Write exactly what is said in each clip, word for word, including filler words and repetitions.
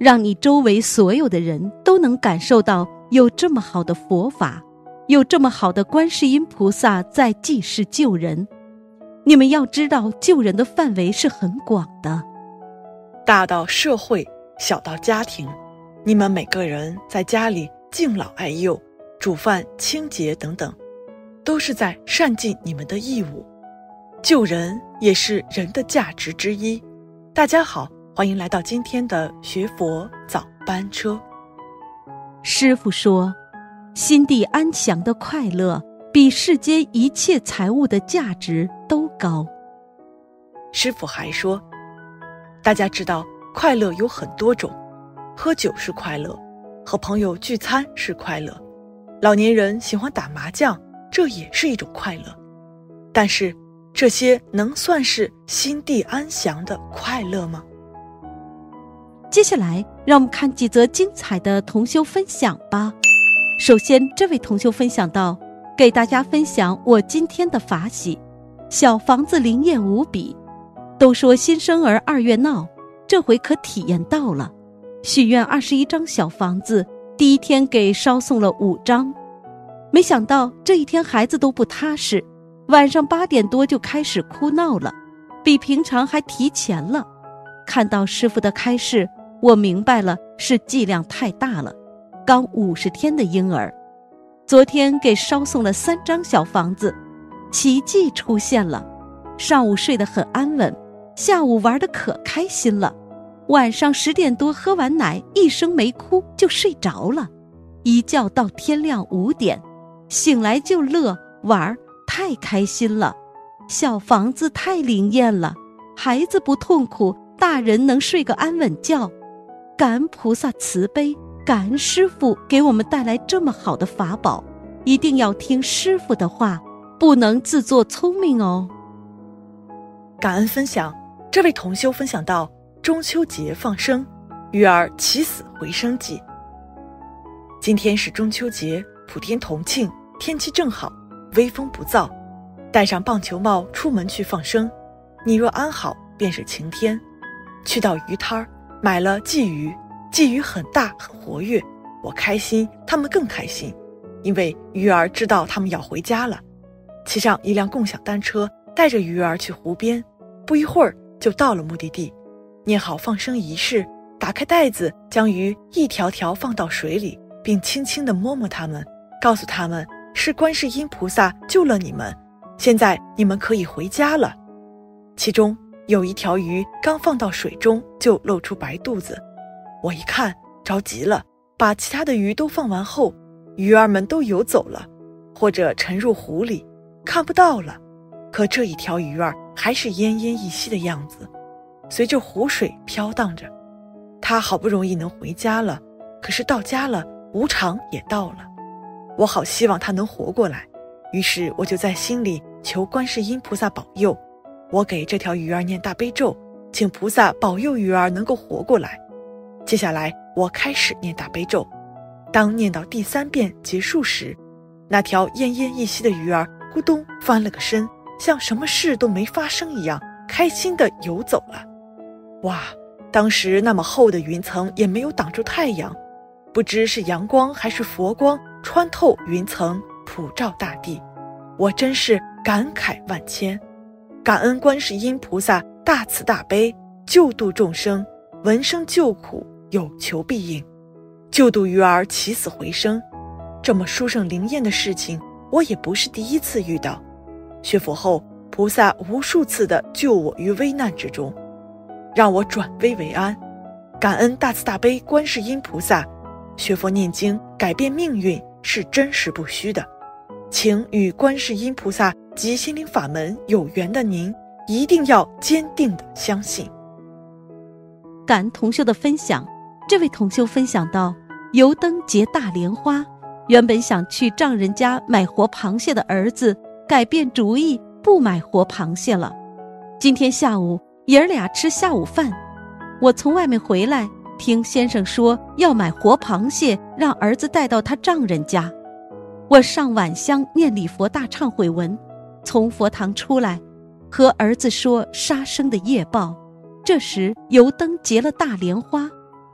让你周围所有的人都能感受到有这么好的佛法，有这么好的观世音菩萨在济世救人。你们要知道，救人的范围是很广的， 大到社会，小到家庭，你们每个人在家里敬老爱幼、煮饭清洁等等，都是在善尽你们的义务。救人也是人的价值之一。大家好，欢迎来到今天的学佛早班车。 师父说，心地安详的快乐比世间一切财物的价值都高。 师父还说，大家知道快乐有很多种，喝酒是快乐，和朋友聚餐是快乐，老年人喜欢打麻将，这也是一种快乐。但是这些能算是心地安详的快乐吗？ 接下来让我们看几则精彩的同修分享吧。首先，这位同修分享到，给大家分享我今天的法喜，小房子灵验无比。都说新生儿二月闹，这回可体验到了。许愿二十一张小房子，第一天给烧送了五张，没想到这一天孩子都不踏实，晚上八点多就开始哭闹了，比平常还提前了。看到师父的开示，我明白了，是剂量太大了，刚五十天的婴儿。昨天给烧送了三张小房子，奇迹出现了。上午睡得很安稳，下午玩得可开心了，晚上十点多喝完奶，一声没哭就睡着了，一觉到天亮五点，醒来就乐玩，太开心了。小房子太灵验了，孩子不痛苦，大人能睡个安稳觉。感恩菩萨慈悲，感恩师父给我们带来这么好的法宝，一定要听师父的话，不能自作聪明哦。 感恩分享，这位同修分享到，中秋节放生，鱼儿起死回生记。今天是中秋节，普天同庆，天气正好，微风不燥，戴上棒球帽出门去放生，你若安好便是晴天。去到鱼摊儿买了鲫鱼，鲫鱼很大很活跃，我开心，他们更开心，因为鱼儿知道他们要回家了。骑上一辆共享单车，带着鱼儿去湖边，不一会儿就到了目的地。念好放生仪式，打开袋子，将鱼一条条放到水里，并轻轻地摸摸它们，告诉他们是观世音菩萨救了你们，现在你们可以回家了。其中有一条鱼刚放到水中就露出白肚子，我一看着急了，把其他的鱼都放完后，鱼儿们都游走了，或者沉入湖里，看不到了。可这一条鱼儿还是奄奄一息的样子，随着湖水飘荡着。它好不容易能回家了，可是到家了，无常也到了。我好希望它能活过来，于是我就在心里求观世音菩萨保佑。我给这条鱼儿念大悲咒，请菩萨保佑鱼儿能够活过来。接下来我开始念大悲咒，当念到第三遍结束时，那条奄奄一息的鱼儿咕咚翻了个身，像什么事都没发生一样，开心地游走了。哇，当时那么厚的云层也没有挡住太阳，不知是阳光还是佛光穿透云层，普照大地。我真是感慨万千，感恩观世音菩萨大慈大悲，救度众生，闻声救苦，有求必应，救度鱼儿起死回生。这么殊胜灵验的事情，我也不是第一次遇到。学佛后，菩萨无数次地救我于危难之中，让我转危为安。感恩大慈大悲观世音菩萨，学佛念经改变命运是真实不虚的。请与观世音菩萨及心灵法门有缘的您，一定要坚定地相信。 感恩同修的分享，这位同修分享到，油灯结大莲花，原本想去丈人家买活螃蟹的儿子改变主意，不买活螃蟹了。今天下午爷儿俩吃下午饭，我从外面回来，听先生说要买活螃蟹，让儿子带到他丈人家。我上晚香念礼佛大忏悔文，从佛堂出来，和儿子说杀生的业报。这时油灯结了大莲花，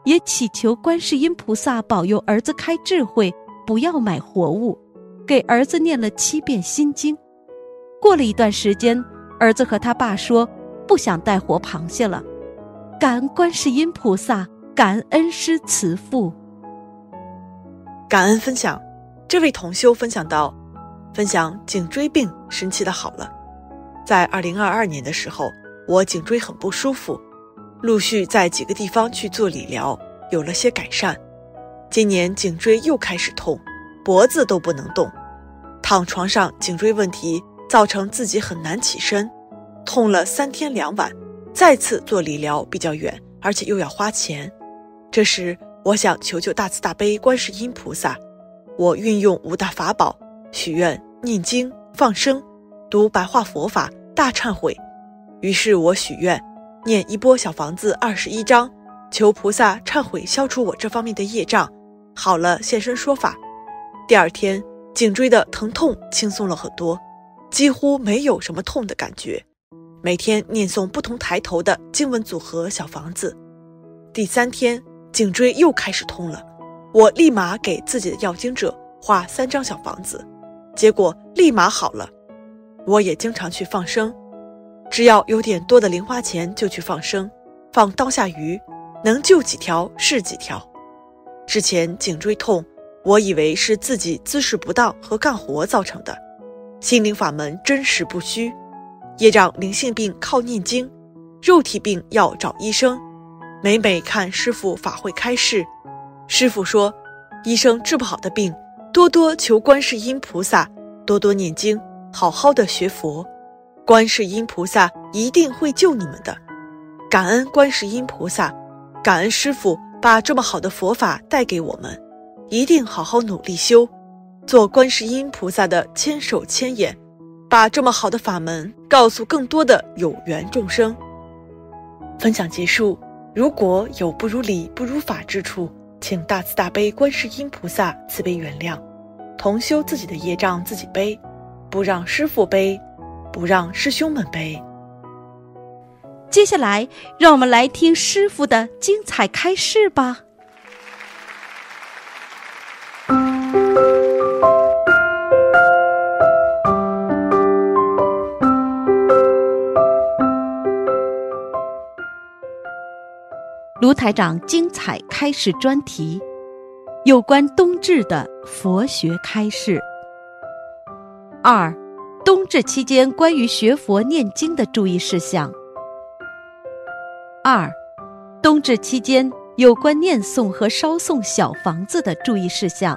也祈求观世音菩萨保佑儿子开智慧，不要买活物，给儿子念了七遍心经。过了一段时间，儿子和他爸说不想带活螃蟹了。感恩观世音菩萨，感恩恩师慈父。 感恩分享，这位同修分享到，分享颈椎病神奇的好了。在二零二二年的时候，我颈椎很不舒服，陆续在几个地方去做理疗，有了些改善。今年颈椎又开始痛，脖子都不能动，躺床上颈椎问题造成自己很难起身，痛了三天两晚，再次做理疗比较远，而且又要花钱。这时我想求求大慈大悲观世音菩萨，我运用五大法宝，许愿念经放生，读白话佛法大忏悔。于是我许愿念一波小房子二十一章，求菩萨忏悔消除我这方面的业障，好了现身说法。第二天颈椎的疼痛轻松了很多，几乎没有什么痛的感觉。每天念诵不同抬头的经文组合小房子。第三天颈椎又开始痛了，我立马给自己的要经者画三张小房子，结果立马好了。我也经常去放生，只要有点多的零花钱就去放生，放刀下鱼，能救几条是几条。之前颈椎痛，我以为是自己姿势不当和干活造成的，心灵法门真实不虚，业障灵性病靠念经，肉体病要找医生。每每看师父法会开示，师父说医生治不好的病，多多求观世音菩萨，多多念经，好好的学佛，观世音菩萨一定会救你们的。感恩观世音菩萨，感恩师父把这么好的佛法带给我们，一定好好努力修，做观世音菩萨的千手千眼，把这么好的法门告诉更多的有缘众生。分享结束，如果有不如理不如法之处，请大慈大悲观世音菩萨慈悲原谅，同修自己的业障自己背，不让师父背，不让师兄们背。 接下来让我们来听师父的精彩开示吧。卢台长精彩开示专题，有关冬至的佛学开示。二，冬至期间关于学佛念经的注意事项。二，冬至期间有关念诵和烧送小房子的注意事项。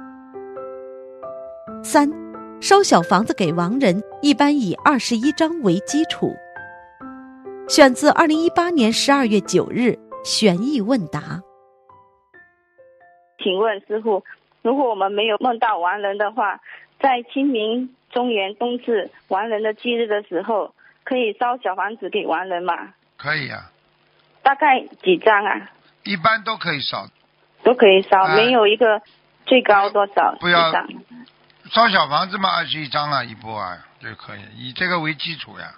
三，烧小房子给亡人一般以二十一章为基础。选自二零一八年十二月九日玄义问答。 请问师父，如果我们没有梦到亡人的话，在清明、中元、冬至亡人的忌日的时候，可以烧小房子给亡人吗？ 可以啊。 大概几张啊？ 一般都可以烧， 都可以烧， 哎、 没有一个最高多少？ 不要烧小房子嘛，二十一张啊，一波啊就可以，以这个为基础呀。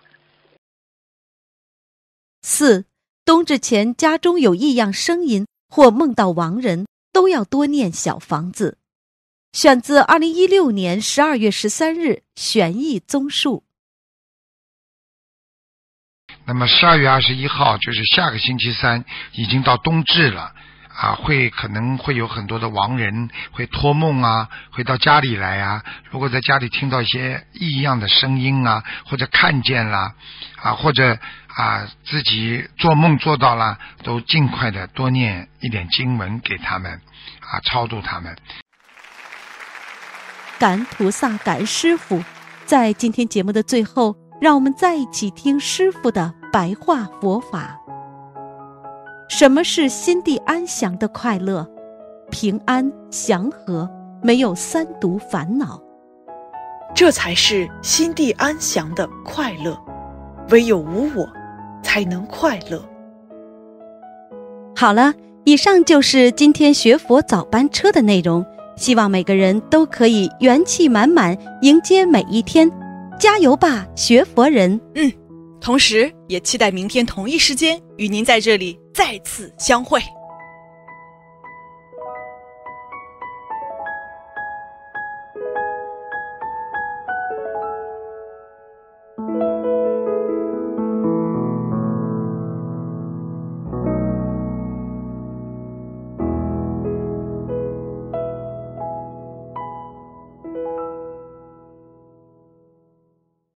四，冬至前家中有异样声音或梦到亡人，都要多念小房子。选自二零一六年十二月十三日玄义综述。 那么十二月二十一号就是下个星期三，已经到冬至了啊，会可能会有很多的亡人会托梦啊，会到家里来啊。如果在家里听到一些异样的声音啊，或者看见了啊，或者啊自己做梦做到了，都尽快的多念一点经文给他们啊，超度他们。 感恩菩萨，感恩师父。在今天节目的最后，让我们再一起听师父的白话佛法。什么是心地安详的快乐？平安祥和，没有三毒烦恼， 这才是心地安详的快乐。唯有无我，才能快乐。 好了，以上就是今天学佛早班车的内容，希望每个人都可以元气满满迎接每一天，加油吧，学佛人！ 嗯，同时也期待明天同一时间与您在这里再次相会。